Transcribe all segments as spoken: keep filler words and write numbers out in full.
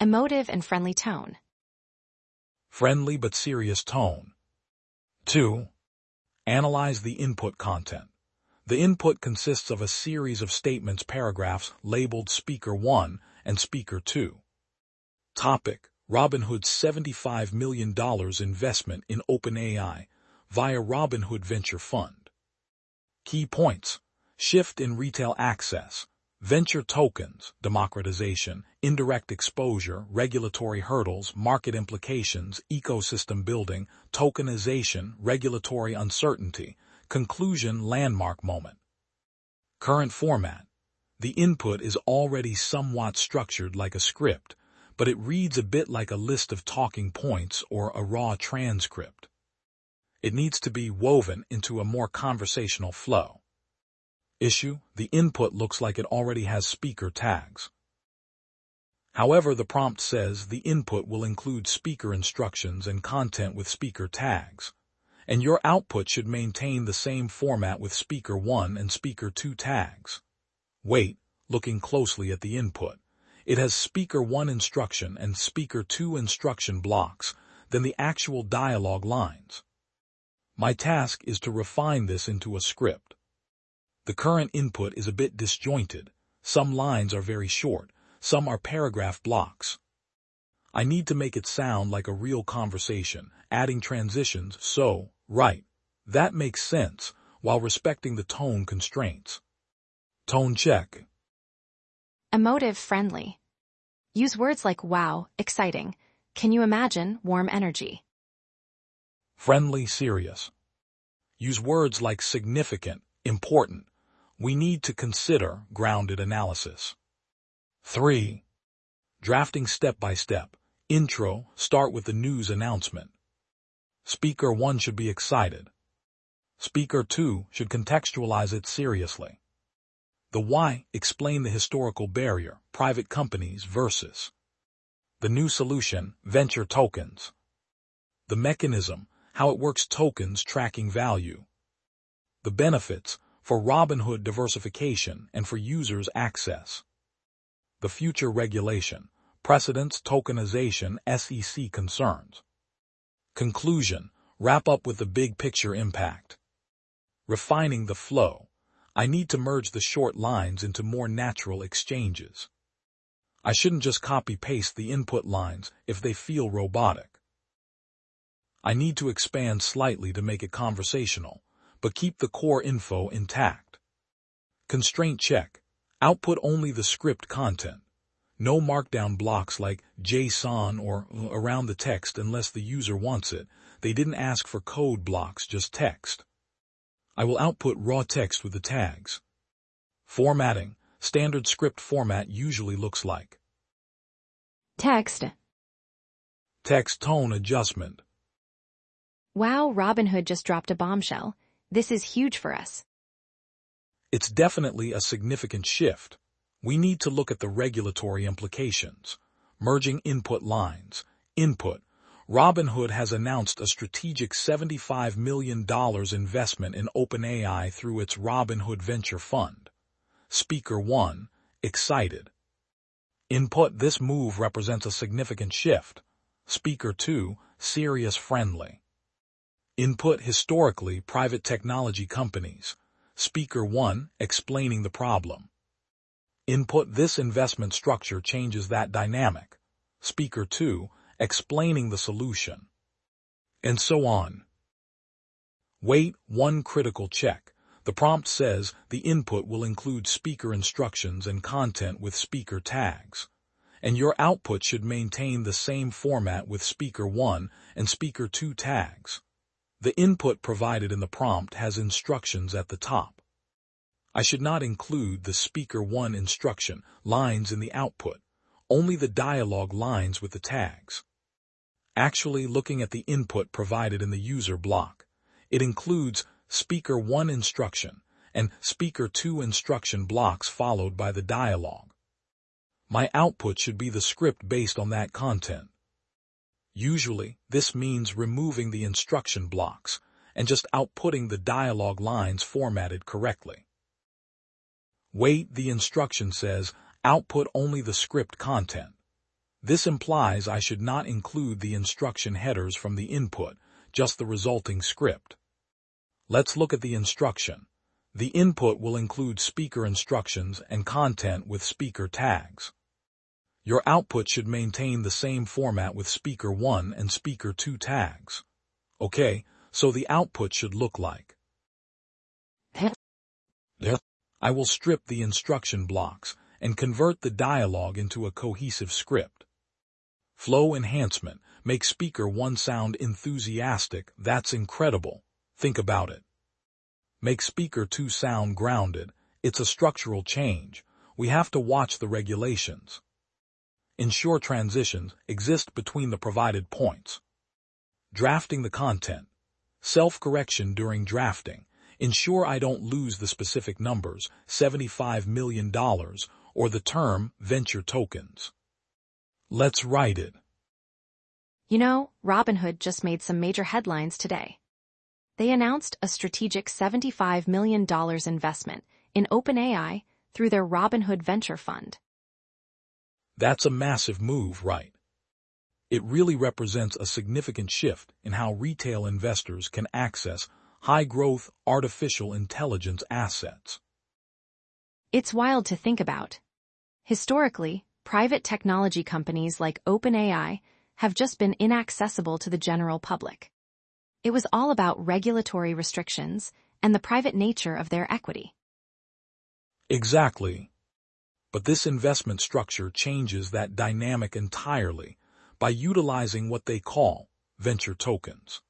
Emotive and friendly tone. Friendly but serious tone. two. Analyze the input content. The input consists of a series of statements paragraphs labeled Speaker one and Speaker two. Topic: Robinhood's seventy-five million dollars investment in OpenAI via Robinhood Venture Fund. Key points: shift in retail access, venture tokens, democratization, indirect exposure, regulatory hurdles, market implications, ecosystem building, tokenization, regulatory uncertainty, conclusion, landmark moment. Current format. The input is already somewhat structured like a script, but it reads a bit like a list of talking points or a raw transcript. It needs to be woven into a more conversational flow. Issue: the input looks like it already has speaker tags. However, the prompt says the input will include speaker instructions and content with speaker tags, and your output should maintain the same format with Speaker one and Speaker two tags. Wait, looking closely at the input, it has Speaker one instruction and Speaker two instruction blocks, then the actual dialogue lines. My task is to refine this into a script. The current input is a bit disjointed. Some lines are very short, some are paragraph blocks. I need to make it sound like a real conversation, adding transitions so, right, that makes sense, while respecting the tone constraints. Tone check. Emotive friendly. Use words like wow, exciting, can you imagine, warm energy. Friendly serious. Use words like significant, important, we need to consider, grounded analysis. three. Drafting step by step. Intro, start with the news announcement. Speaker one should be excited. Speaker two should contextualize it seriously. The why, explain the historical barrier, private companies versus. The new solution, venture tokens. The mechanism, how it works, tokens tracking value. The benefits, for Robinhood diversification and for users access. The future regulation, precedents, tokenization, S E C concerns. Conclusion, wrap up with the big picture impact. Refining the flow. I need to merge the short lines into more natural exchanges. I shouldn't just copy-paste the input lines if they feel robotic. I need to expand slightly to make it conversational, but keep the core info intact. Constraint check. Output only the script content. No markdown blocks like JSON or around the text unless the user wants it. They didn't ask for code blocks, just text. I will output raw text with the tags. Formatting. Standard script format usually looks like Text. Text tone adjustment. Wow, Robinhood just dropped a bombshell. This is huge for us. It's definitely a significant shift. We need to look at the regulatory implications. Merging input lines. Input. Robinhood has announced a strategic seventy-five million dollars investment in OpenAI through its Robinhood Venture Fund. Speaker one, excited. Input, this move represents a significant shift. Speaker two, serious friendly. Input, historically private technology companies. Speaker one, explaining the problem. Input, this investment structure changes that dynamic. Speaker two, explaining the solution. And so on. Wait, one critical check. The prompt says the input will include speaker instructions and content with speaker tags. And your output should maintain the same format with Speaker one and Speaker two tags. The input provided in the prompt has instructions at the top. I should not include the Speaker one instruction lines in the output, only the dialogue lines with the tags. Actually, looking at the input provided in the user block, it includes Speaker one instruction and Speaker two instruction blocks followed by the dialogue. My output should be the script based on that content. Usually, this means removing the instruction blocks and just outputting the dialogue lines formatted correctly. Wait, the instruction says, output only the script content. This implies I should not include the instruction headers from the input, just the resulting script. Let's look at the instruction. The input will include speaker instructions and content with speaker tags. Your output should maintain the same format with speaker one and speaker two tags. Okay, so the output should look like. I will strip the instruction blocks and convert the dialogue into a cohesive script. Flow enhancement. Make speaker one sound enthusiastic. That's incredible. Think about it. Make speaker two sound grounded. It's a structural change. We have to watch the regulations. Ensure transitions exist between the provided points. Drafting the content. Self-correction during drafting. Ensure I don't lose the specific numbers, seventy-five million dollars, or the term venture tokens. Let's write it. You know, Robinhood just made some major headlines today. They announced a strategic seventy-five million dollars investment in OpenAI through their Robinhood Venture Fund. That's a massive move, right? It really represents a significant shift in how retail investors can access high-growth artificial intelligence assets. It's wild to think about. Historically, private technology companies like OpenAI have just been inaccessible to the general public. It was all about regulatory restrictions and the private nature of their equity. Exactly. But this investment structure changes that dynamic entirely by utilizing what they call venture tokens.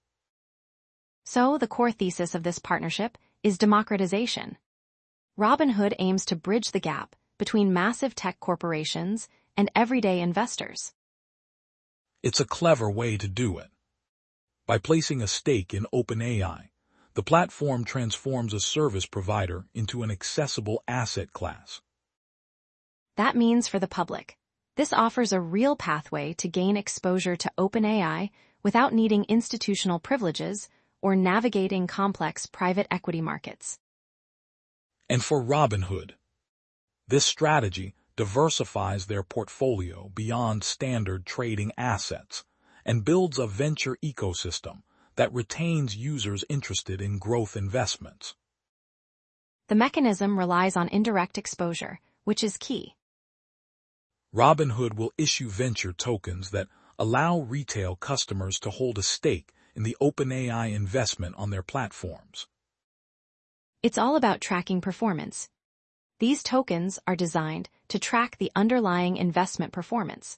So, the core thesis of this partnership is democratization. Robinhood aims to bridge the gap between massive tech corporations and everyday investors. It's a clever way to do it. By placing a stake in OpenAI, the platform transforms a service provider into an accessible asset class. That means for the public, this offers a real pathway to gain exposure to OpenAI without needing institutional privileges or navigating complex private equity markets. And for Robinhood, this strategy diversifies their portfolio beyond standard trading assets and builds a venture ecosystem that retains users interested in growth investments. The mechanism relies on indirect exposure, which is key. Robinhood will issue venture tokens that allow retail customers to hold a stake in the OpenAI investment on their platforms. It's all about tracking performance. These tokens are designed to track the underlying investment performance.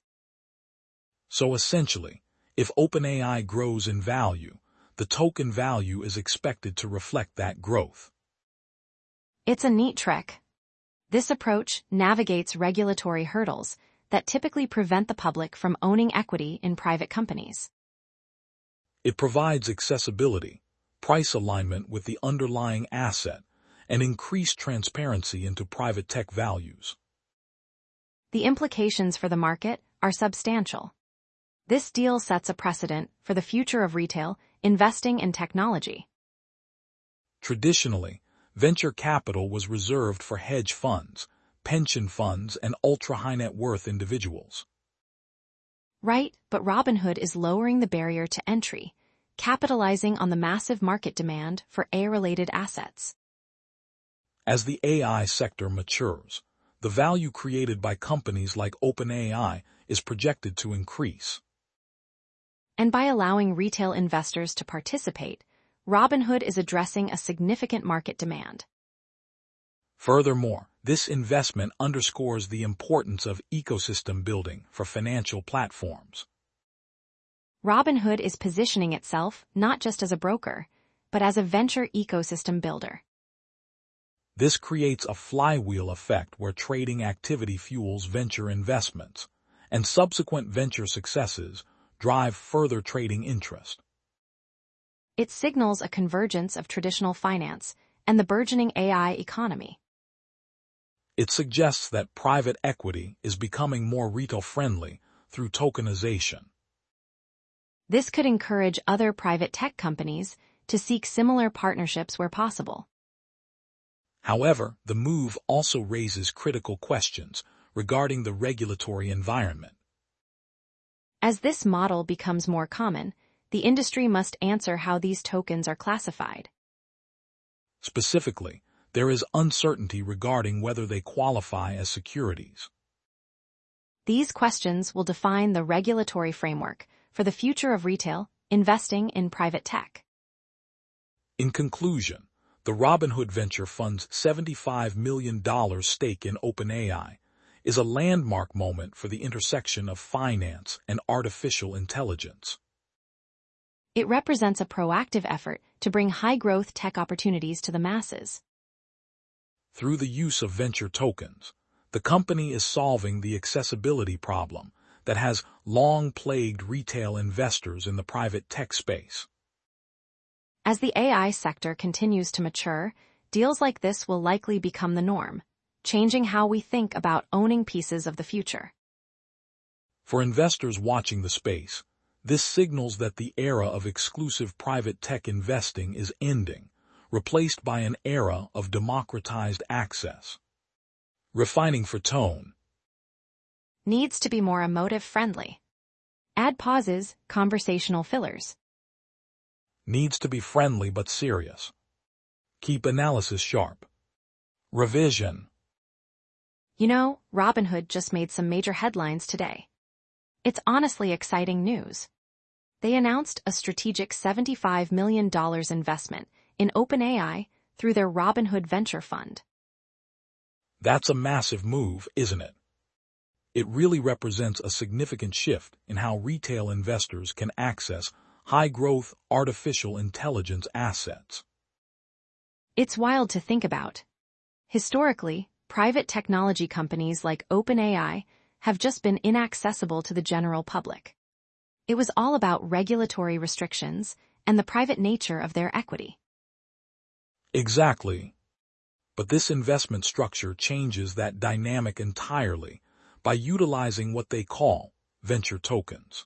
So essentially, if OpenAI grows in value, the token value is expected to reflect that growth. It's a neat trick. This approach navigates regulatory hurdles that typically prevent the public from owning equity in private companies. It provides accessibility, price alignment with the underlying asset, and increased transparency into private tech values. The implications for the market are substantial. This deal sets a precedent for the future of retail investing in technology. Traditionally, venture capital was reserved for hedge funds, pension funds, and ultra-high net worth individuals. Right, but Robinhood is lowering the barrier to entry, capitalizing on the massive market demand for A I-related assets. As the A I sector matures, the value created by companies like OpenAI is projected to increase. And by allowing retail investors to participate, Robinhood is addressing a significant market demand. Furthermore, this investment underscores the importance of ecosystem building for financial platforms. Robinhood is positioning itself not just as a broker, but as a venture ecosystem builder. This creates a flywheel effect where trading activity fuels venture investments, and subsequent venture successes drive further trading interest. It signals a convergence of traditional finance and the burgeoning A I economy. It suggests that private equity is becoming more retail-friendly through tokenization. This could encourage other private tech companies to seek similar partnerships where possible. However, the move also raises critical questions regarding the regulatory environment. As this model becomes more common, the industry must answer how these tokens are classified. Specifically, there is uncertainty regarding whether they qualify as securities. These questions will define the regulatory framework for the future of retail investing in private tech. In conclusion, the Robinhood Venture Fund's seventy-five million dollars stake in OpenAI is a landmark moment for the intersection of finance and artificial intelligence. It represents a proactive effort to bring high-growth tech opportunities to the masses. Through the use of venture tokens, the company is solving the accessibility problem that has long plagued retail investors in the private tech space. As the A I sector continues to mature, deals like this will likely become the norm, changing how we think about owning pieces of the future. For investors watching the space, this signals that the era of exclusive private tech investing is ending, replaced by an era of democratized access. Refining for tone. Needs to be more emotive-friendly. Add pauses, conversational fillers. Needs to be friendly but serious. Keep analysis sharp. Revision. You know, Robinhood just made some major headlines today. It's honestly exciting news. They announced a strategic seventy-five million dollars investment in OpenAI through their Robinhood Venture Fund. That's a massive move, isn't it? It really represents a significant shift in how retail investors can access high-growth artificial intelligence assets. It's wild to think about. Historically, private technology companies like OpenAI have just been inaccessible to the general public. It was all about regulatory restrictions and the private nature of their equity. Exactly. But this investment structure changes that dynamic entirely by utilizing what they call venture tokens.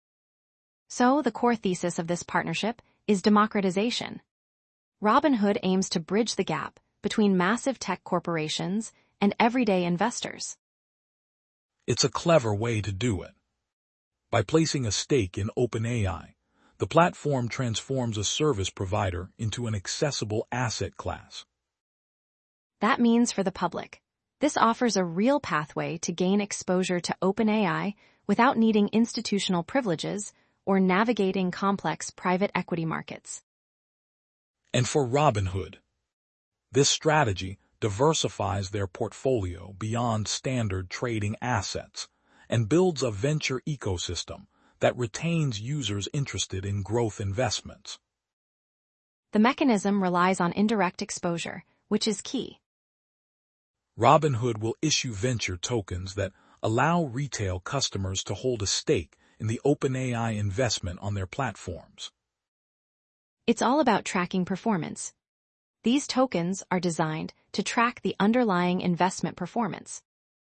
So the core thesis of this partnership is democratization. Robinhood aims to bridge the gap between massive tech corporations and everyday investors. It's a clever way to do it. By placing a stake in OpenAI, the platform transforms a service provider into an accessible asset class. That means for the public, this offers a real pathway to gain exposure to OpenAI without needing institutional privileges or navigating complex private equity markets. And for Robinhood, this strategy diversifies their portfolio beyond standard trading assets and builds a venture ecosystem that retains users interested in growth investments. The mechanism relies on indirect exposure, which is key. Robinhood will issue venture tokens that allow retail customers to hold a stake in the OpenAI investment on their platforms. It's all about tracking performance. These tokens are designed to track the underlying investment performance.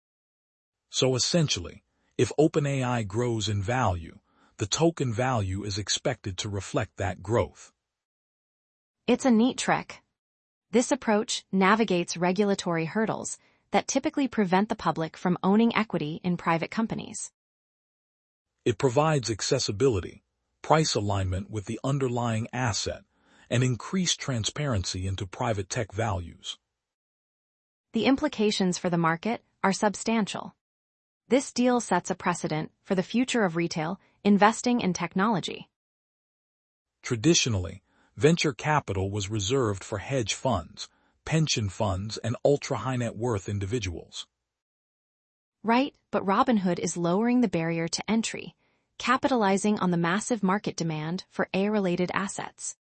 So essentially, if OpenAI grows in value, the token value is expected to reflect that growth. It's a neat trick. This approach navigates regulatory hurdles that typically prevent the public from owning equity in private companies. It provides accessibility, price alignment with the underlying asset, and increased transparency into private tech values. The implications for the market are substantial. This deal sets a precedent for the future of retail investing in technology. Traditionally, venture capital was reserved for hedge funds, pension funds, and ultra-high net worth individuals. Right, but Robinhood is lowering the barrier to entry, capitalizing on the massive market demand for A I-related assets.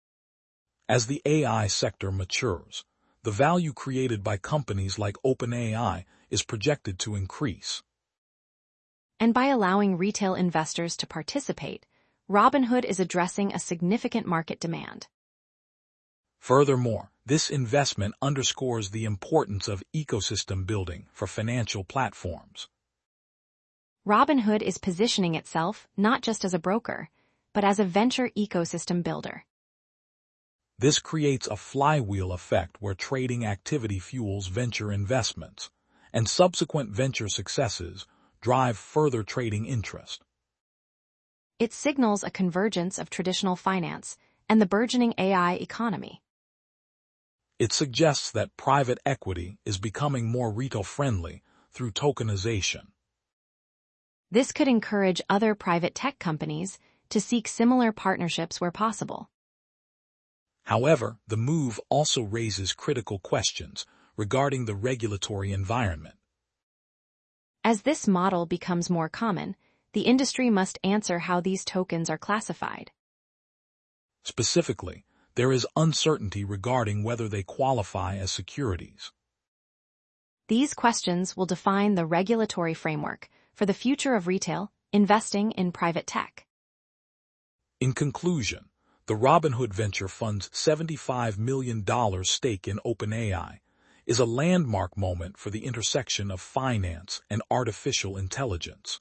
As the A I sector matures, the value created by companies like OpenAI is projected to increase. And by allowing retail investors to participate, Robinhood is addressing a significant market demand. Furthermore, this investment underscores the importance of ecosystem building for financial platforms. Robinhood is positioning itself not just as a broker, but as a venture ecosystem builder. This creates a flywheel effect where trading activity fuels venture investments, and subsequent venture successes drive further trading interest. It signals a convergence of traditional finance and the burgeoning A I economy. It suggests that private equity is becoming more retail-friendly through tokenization. This could encourage other private tech companies to seek similar partnerships where possible. However, the move also raises critical questions regarding the regulatory environment. As this model becomes more common, the industry must answer how these tokens are classified. Specifically, there is uncertainty regarding whether they qualify as securities. These questions will define the regulatory framework for the future of retail investing in private tech. In conclusion, the Robinhood Venture Fund's seventy-five million dollars stake in OpenAI is a landmark moment for the intersection of finance and artificial intelligence.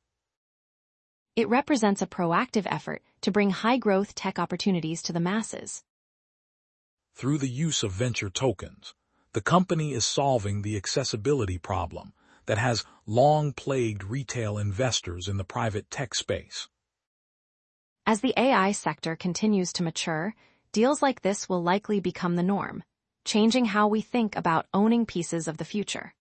It represents a proactive effort to bring high-growth tech opportunities to the masses. Through the use of venture tokens, the company is solving the accessibility problem that has long plagued retail investors in the private tech space. As the A I sector continues to mature, deals like this will likely become the norm, changing how we think about owning pieces of the future.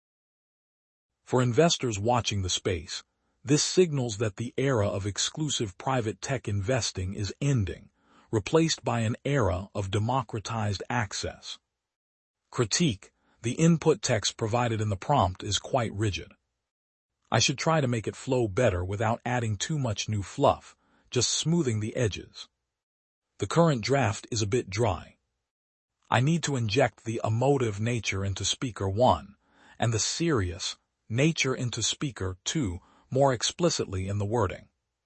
For investors watching the space, this signals that the era of exclusive private tech investing is ending, replaced by an era of democratized access. Critique: the input text provided in the prompt is quite rigid. I should try to make it flow better without adding too much new fluff, just smoothing the edges. The current draft is a bit dry. I need to inject the emotive nature into speaker one and the serious nature into speaker two more explicitly in the wording.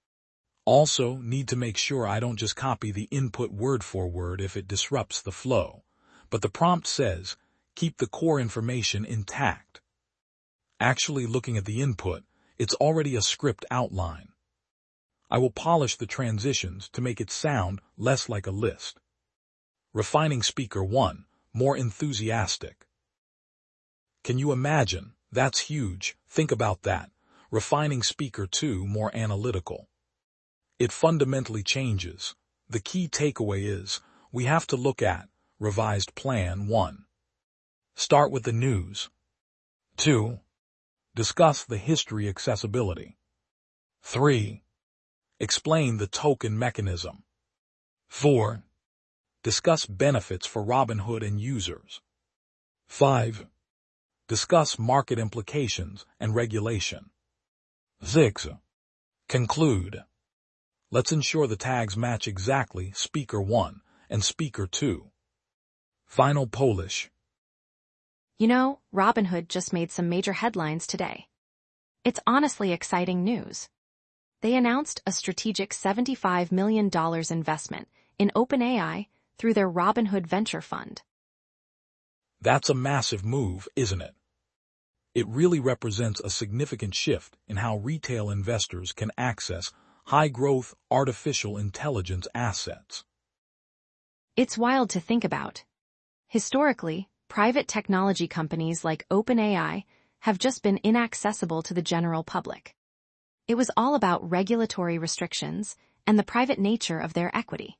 Also, need to make sure I don't just copy the input word for word if it disrupts the flow, but the prompt says, keep the core information intact. Actually looking at the input, it's already a script outline. I will polish the transitions to make it sound less like a list. Refining speaker one, more enthusiastic. Can you imagine? That's huge. Think about that. Refining speaker two, more analytical. It fundamentally changes. The key takeaway is, we have to look at revised plan one. Start with the news. two. Discuss the history accessibility. three. Explain the token mechanism. four. Discuss benefits for Robinhood and users. five. Discuss market implications and regulation. six. Conclude. Let's ensure the tags match exactly speaker one and speaker two. Final Polish. You know, Robinhood just made some major headlines today. It's honestly exciting news. They announced a strategic seventy-five million dollars investment in OpenAI through their Robinhood Venture Fund. That's a massive move, isn't it? It really represents a significant shift in how retail investors can access high-growth artificial intelligence assets. It's wild to think about. Historically, private technology companies like OpenAI have just been inaccessible to the general public. It was all about regulatory restrictions and the private nature of their equity.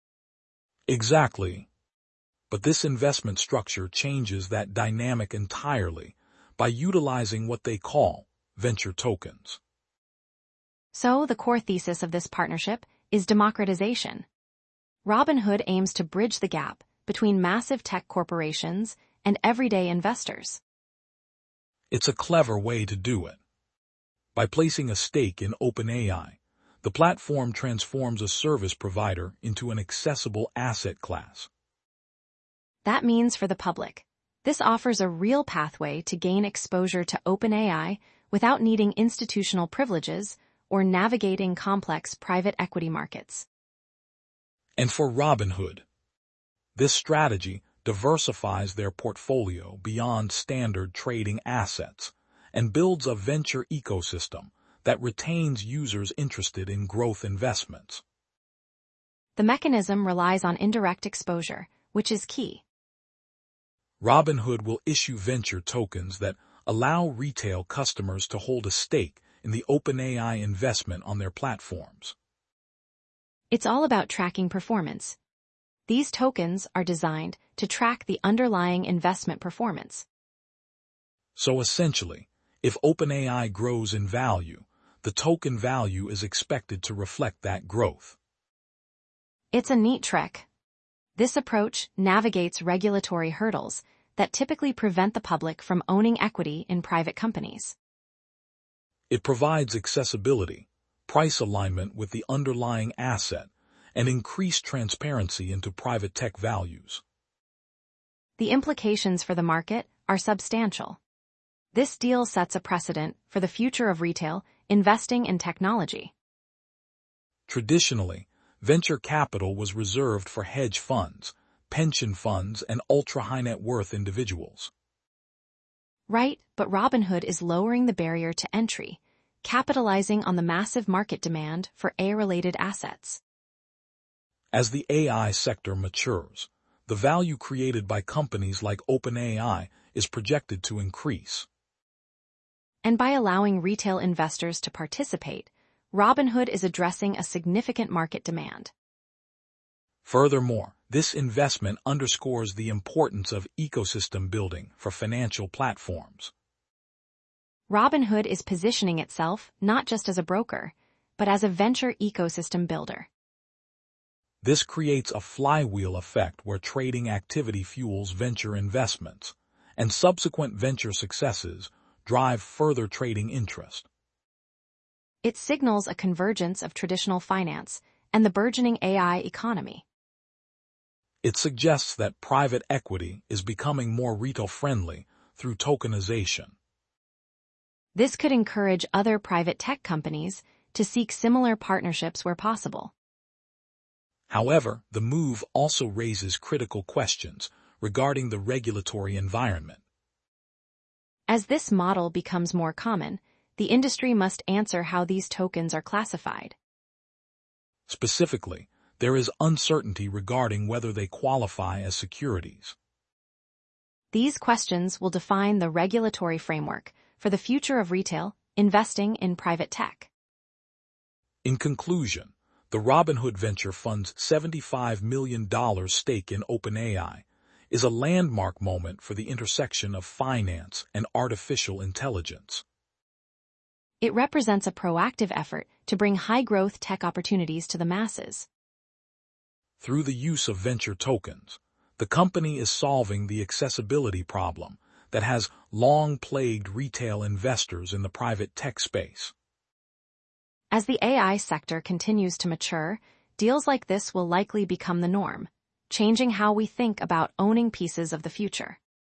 Exactly. But this investment structure changes that dynamic entirely by utilizing what they call venture tokens. So the core thesis of this partnership is democratization. Robinhood aims to bridge the gap between massive tech corporations and everyday investors. It's a clever way to do it. By placing a stake in OpenAI, the platform transforms a service provider into an accessible asset class. That means for the public, this offers a real pathway to gain exposure to OpenAI without needing institutional privileges or navigating complex private equity markets. And for Robinhood, this strategy diversifies their portfolio beyond standard trading assets and builds a venture ecosystem that retains users interested in growth investments. The mechanism relies on indirect exposure, which is key. Robinhood will issue venture tokens that allow retail customers to hold a stake in the OpenAI investment on their platforms. It's all about tracking performance. These tokens are designed to track the underlying investment performance. So essentially, if OpenAI grows in value, the token value is expected to reflect that growth. It's a neat trick. This approach navigates regulatory hurdles that typically prevent the public from owning equity in private companies. It provides accessibility, price alignment with the underlying asset, and increased transparency into private tech values. The implications for the market are substantial. This deal sets a precedent for the future of retail investing in technology. Traditionally, venture capital was reserved for hedge funds, pension funds, and ultra-high net worth individuals. Right, but Robinhood is lowering the barrier to entry, capitalizing on the massive market demand for A I-related assets. As the A I sector matures, the value created by companies like OpenAI is projected to increase. And by allowing retail investors to participate, Robinhood is addressing a significant market demand. Furthermore, this investment underscores the importance of ecosystem building for financial platforms. Robinhood is positioning itself not just as a broker, but as a venture ecosystem builder. This creates a flywheel effect where trading activity fuels venture investments, and subsequent venture successes drive further trading interest. It signals a convergence of traditional finance and the burgeoning A I economy. It suggests that private equity is becoming more retail-friendly through tokenization. This could encourage other private tech companies to seek similar partnerships where possible. However, the move also raises critical questions regarding the regulatory environment. As this model becomes more common, the industry must answer how these tokens are classified. Specifically, there is uncertainty regarding whether they qualify as securities. These questions will define the regulatory framework for the future of retail investing in private tech. In conclusion, the Robinhood Venture Fund's seventy-five million dollars stake in OpenAI is a landmark moment for the intersection of finance and artificial intelligence. It represents a proactive effort to bring high-growth tech opportunities to the masses. Through the use of venture tokens, the company is solving the accessibility problem that has long plagued retail investors in the private tech space. As the A I sector continues to mature, deals like this will likely become the norm, changing how we think about owning pieces of the future.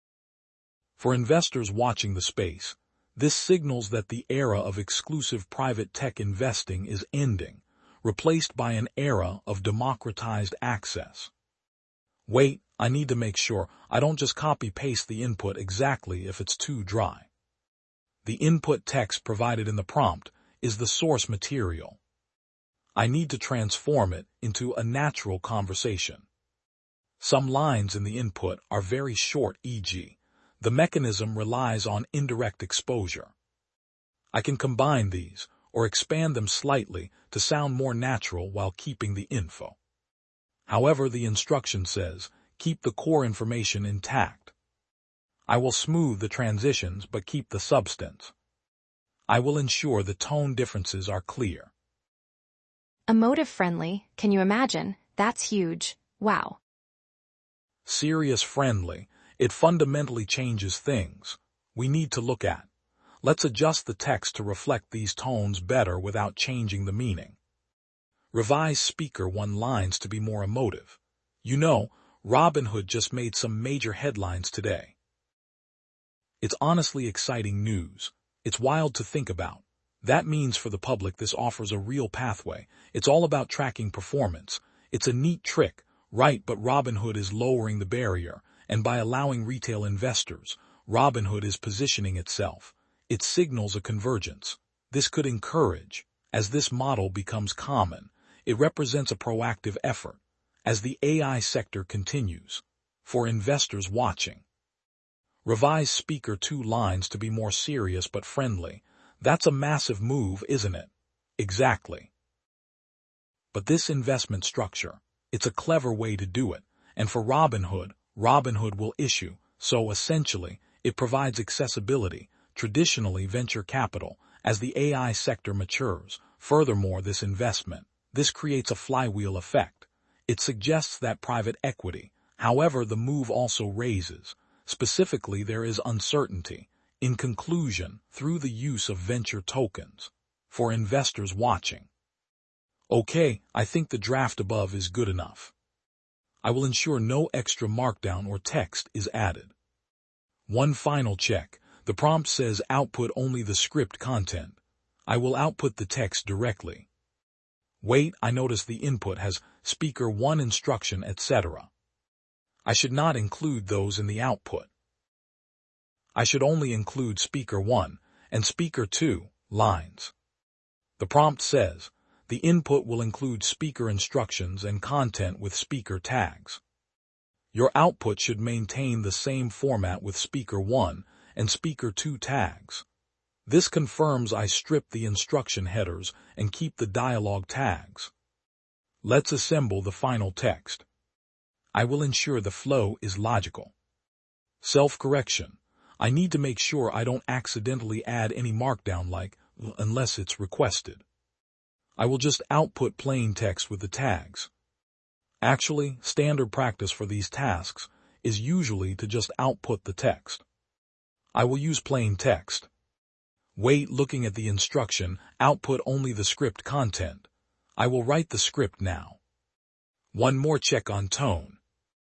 For investors watching the space, this signals that the era of exclusive private tech investing is ending, replaced by an era of democratized access. Wait, I need to make sure I don't just copy-paste the input exactly if it's too dry. The input text provided in the prompt is the source material. I need to transform it into a natural conversation. Some lines in the input are very short, for example, the mechanism relies on indirect exposure. I can combine these or expand them slightly to sound more natural while keeping the info. However, the instruction says, keep the core information intact. I will smooth the transitions but keep the substance. I will ensure the tone differences are clear. Emotive friendly, can you imagine? That's huge. Wow. Serious friendly, it fundamentally changes things. We need to look at. Let's adjust the text to reflect these tones better without changing the meaning. Revise speaker one lines to be more emotive. You know, Robinhood just made some major headlines today. It's honestly exciting news. It's wild to think about. That means for the public this offers a real pathway. It's all about tracking performance. It's a neat trick, right? But Robinhood is lowering the barrier, and by allowing retail investors, Robinhood is positioning itself. It signals a convergence. This could encourage, as this model becomes common, it represents a proactive effort, as the A I sector continues, for investors watching. Revise speaker two lines to be more serious but friendly. That's a massive move, isn't it? Exactly. But this investment structure, it's a clever way to do it, and for Robinhood, Robinhood will issue, so essentially, it provides accessibility, traditionally venture capital, as the A I sector matures. Furthermore, this investment, this creates a flywheel effect. It suggests that private equity, however, the move also raises. Specifically, there is uncertainty. In conclusion, through the use of venture tokens. For investors watching. Okay, I think the draft above is good enough. I will ensure no extra markdown or text is added. One final check. The prompt says output only the script content. I will output the text directly. Wait, I notice the input has speaker one instruction, et cetera. I should not include those in the output. I should only include speaker one and speaker two lines. The prompt says, the input will include speaker instructions and content with speaker tags. Your output should maintain the same format with speaker one and speaker two tags. This confirms I strip the instruction headers and keep the dialog tags. Let's assemble the final text. I will ensure the flow is logical. Self-correction. I need to make sure I don't accidentally add any markdown like, unless it's requested. I will just output plain text with the tags. Actually, standard practice for these tasks is usually to just output the text. I will use plain text. Wait, looking at the instruction, output only the script content. I will write the script now. One more check on tone.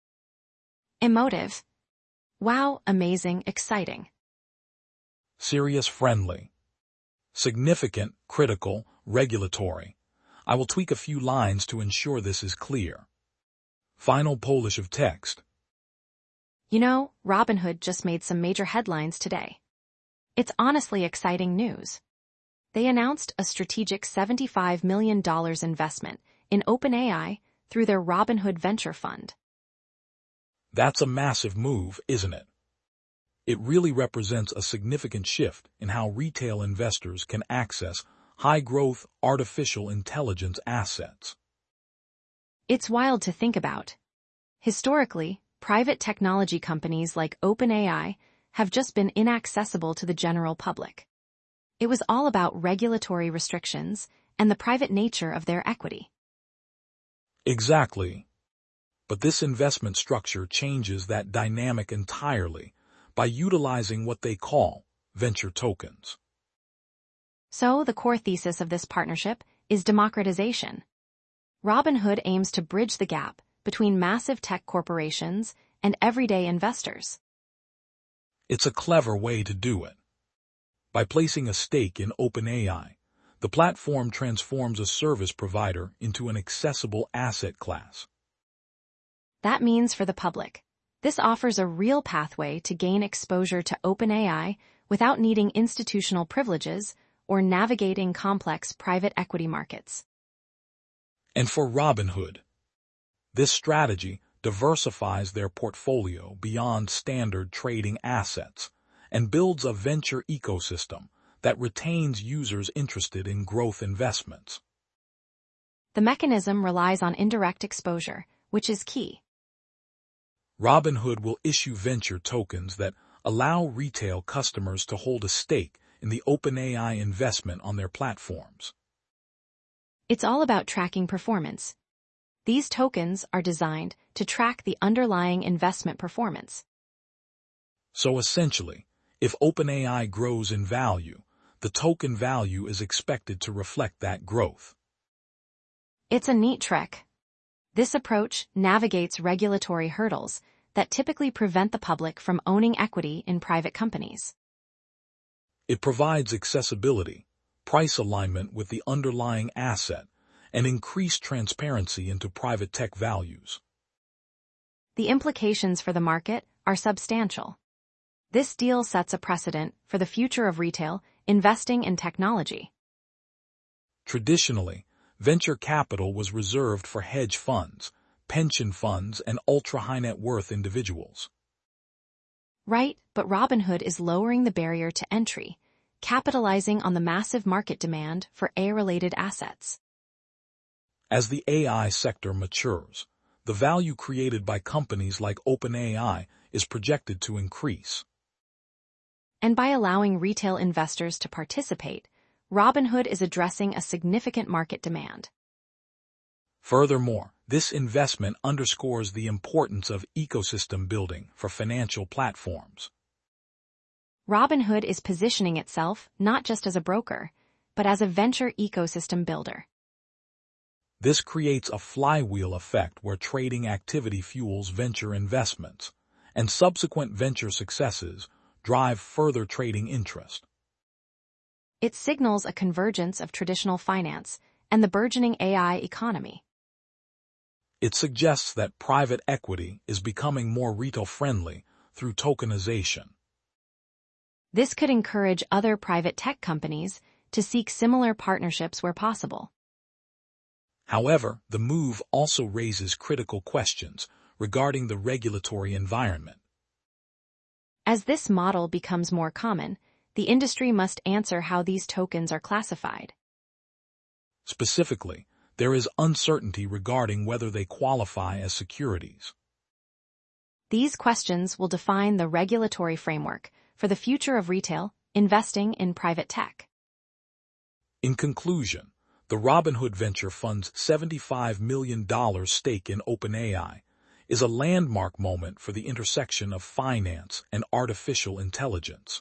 Emotive. Wow, amazing, exciting. Serious, friendly. Significant, critical, regulatory. I will tweak a few lines to ensure this is clear. Final polish of text. You know, Robinhood just made some major headlines today. It's honestly exciting news. They announced a strategic seventy-five million dollars investment in OpenAI through their Robinhood Venture Fund. That's a massive move, isn't it? It really represents a significant shift in how retail investors can access high-growth artificial intelligence assets. It's wild to think about. Historically, private technology companies like OpenAI have just been inaccessible to the general public. It was all about regulatory restrictions and the private nature of their equity. Exactly. But this investment structure changes that dynamic entirely by utilizing what they call venture tokens. So, the core thesis of this partnership is democratization. Robinhood aims to bridge the gap between massive tech corporations and everyday investors. It's a clever way to do it. By placing a stake in OpenAI, the platform transforms a service provider into an accessible asset class. That means for the public, this offers a real pathway to gain exposure to OpenAI without needing institutional privileges or navigating complex private equity markets. And for Robinhood, this strategy diversifies their portfolio beyond standard trading assets and builds a venture ecosystem that retains users interested in growth investments. The mechanism relies on indirect exposure, which is key. Robinhood will issue venture tokens that allow retail customers to hold a stake in the OpenAI investment on their platforms. It's all about tracking performance. These tokens are designed to track the underlying investment performance. So essentially, if OpenAI grows in value, the token value is expected to reflect that growth. It's a neat trick. This approach navigates regulatory hurdles that typically prevent the public from owning equity in private companies. It provides accessibility, price alignment with the underlying asset, and increased transparency into private tech values. The implications for the market are substantial. This deal sets a precedent for the future of retail investing in technology. Traditionally, venture capital was reserved for hedge funds, pension funds, and ultra-high net worth individuals. Right, but Robinhood is lowering the barrier to entry, capitalizing on the massive market demand for A I-related assets. As the A I sector matures, the value created by companies like OpenAI is projected to increase. And by allowing retail investors to participate, Robinhood is addressing a significant market demand. Furthermore, this investment underscores the importance of ecosystem building for financial platforms. Robinhood is positioning itself not just as a broker, but as a venture ecosystem builder. This creates a flywheel effect where trading activity fuels venture investments, and subsequent venture successes drive further trading interest. It signals a convergence of traditional finance and the burgeoning A I economy. It suggests that private equity is becoming more retail-friendly through tokenization. This could encourage other private tech companies to seek similar partnerships where possible. However, the move also raises critical questions regarding the regulatory environment. As this model becomes more common, the industry must answer how these tokens are classified. Specifically, there is uncertainty regarding whether they qualify as securities. These questions will define the regulatory framework for the future of retail investing in private tech. In conclusion, the Robinhood Venture Fund's seventy-five million dollars stake in OpenAI is a landmark moment for the intersection of finance and artificial intelligence.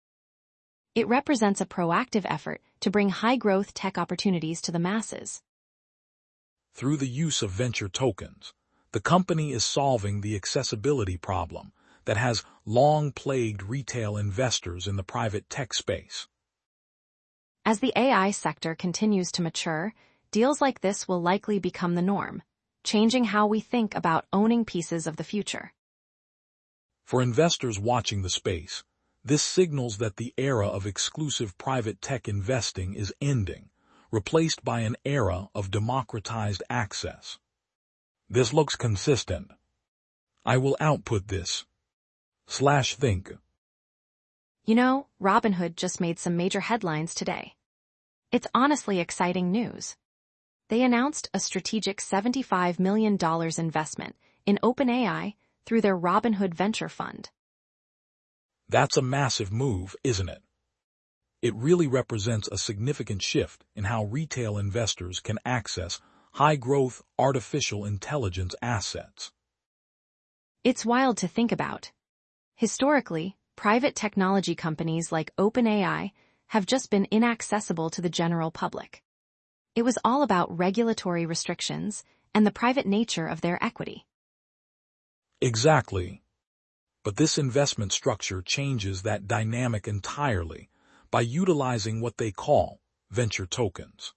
It represents a proactive effort to bring high-growth tech opportunities to the masses. Through the use of venture tokens, the company is solving the accessibility problem that has long plagued retail investors in the private tech space. As the A I sector continues to mature, deals like this will likely become the norm, changing how we think about owning pieces of the future. For investors watching the space, this signals that the era of exclusive private tech investing is ending, replaced by an era of democratized access. This looks consistent. I will output this. Slash think. You know, Robinhood just made some major headlines today. It's honestly exciting news. They announced a strategic seventy-five million dollars investment in OpenAI through their Robinhood Venture Fund. That's a massive move, isn't it? It really represents a significant shift in how retail investors can access high-growth artificial intelligence assets. It's wild to think about. Historically, private technology companies like OpenAI have just been inaccessible to the general public. It was all about regulatory restrictions and the private nature of their equity. Exactly. But this investment structure changes that dynamic entirely by utilizing what they call venture tokens.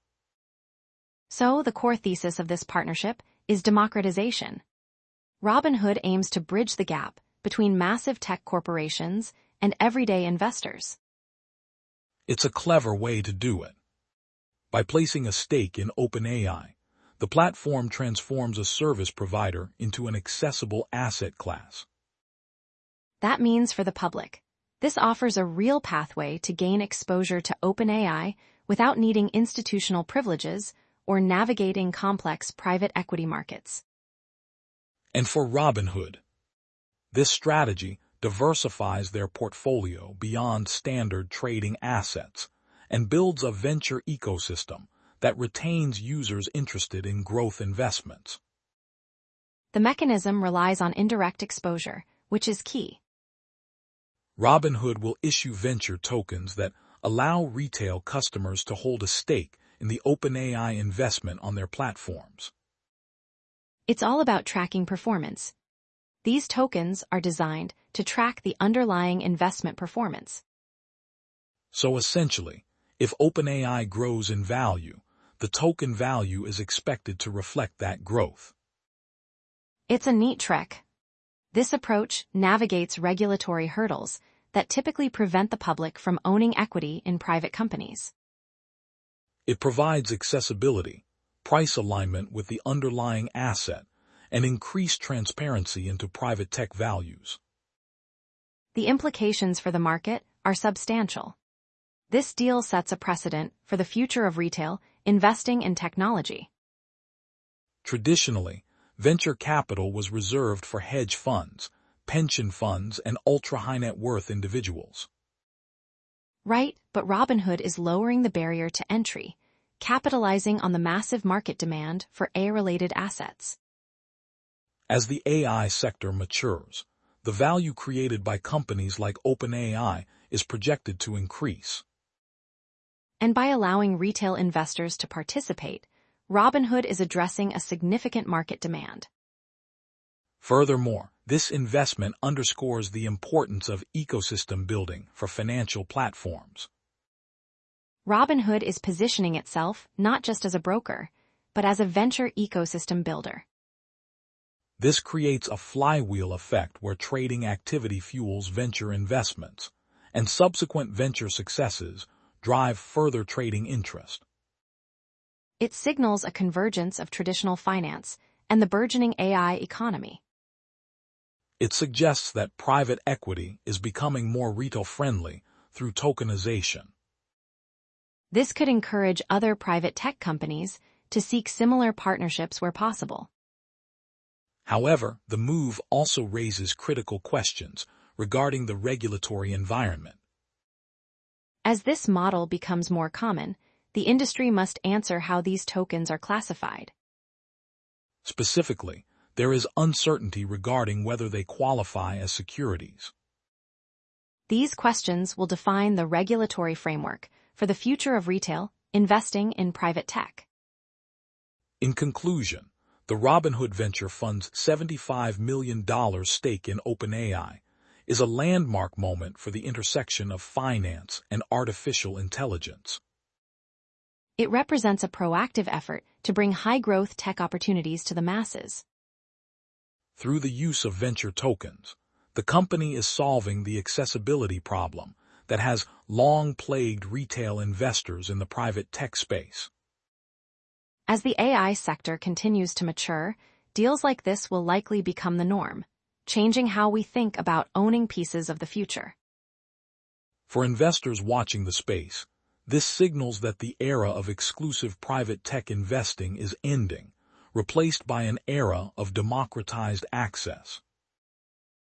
So, the core thesis of this partnership is democratization. Robinhood aims to bridge the gap between massive tech corporations and everyday investors. It's a clever way to do it. By placing a stake in OpenAI, the platform transforms a service provider into an accessible asset class. That means for the public, this offers a real pathway to gain exposure to OpenAI without needing institutional privileges or navigating complex private equity markets. And for Robinhood, this strategy diversifies their portfolio beyond standard trading assets and builds a venture ecosystem that retains users interested in growth investments. The mechanism relies on indirect exposure, which is key. Robinhood will issue venture tokens that allow retail customers to hold a stake in the OpenAI investment on their platforms. It's all about tracking performance. These tokens are designed to track the underlying investment performance. So essentially, if OpenAI grows in value, the token value is expected to reflect that growth. It's a neat trick. This approach navigates regulatory hurdles that typically prevent the public from owning equity in private companies. It provides accessibility, price alignment with the underlying asset, and increased transparency into private tech values. The implications for the market are substantial. This deal sets a precedent for the future of retail investing in technology. Traditionally, venture capital was reserved for hedge funds, pension funds, and ultra-high net worth individuals. Right, but Robinhood is lowering the barrier to entry, capitalizing on the massive market demand for A I-related assets. As the A I sector matures, the value created by companies like OpenAI is projected to increase. And by allowing retail investors to participate, Robinhood is addressing a significant market demand. Furthermore, this investment underscores the importance of ecosystem building for financial platforms. Robinhood is positioning itself not just as a broker, but as a venture ecosystem builder. This creates a flywheel effect where trading activity fuels venture investments, and subsequent venture successes drive further trading interest. It signals a convergence of traditional finance and the burgeoning A I economy. It suggests that private equity is becoming more retail-friendly through tokenization. This could encourage other private tech companies to seek similar partnerships where possible. However, the move also raises critical questions regarding the regulatory environment. As this model becomes more common, the industry must answer how these tokens are classified. Specifically, there is uncertainty regarding whether they qualify as securities. These questions will define the regulatory framework for the future of retail investing in private tech. In conclusion, the Robinhood Venture Fund's seventy-five million dollars stake in OpenAI is a landmark moment for the intersection of finance and artificial intelligence. It represents a proactive effort to bring high-growth tech opportunities to the masses. Through the use of venture tokens, the company is solving the accessibility problem that has long plagued retail investors in the private tech space. As the A I sector continues to mature, deals like this will likely become the norm, changing how we think about owning pieces of the future. For investors watching the space, this signals that the era of exclusive private tech investing is ending, replaced by an era of democratized access.